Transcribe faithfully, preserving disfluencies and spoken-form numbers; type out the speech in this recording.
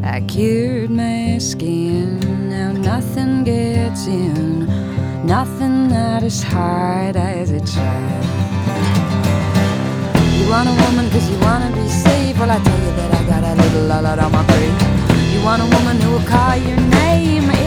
I cured my skin, now nothing gets in, nothing that is hard as it tries. You want a woman cause you wanna be safe, well I tell you that I got a little lot on my grave. You want a woman who will call your name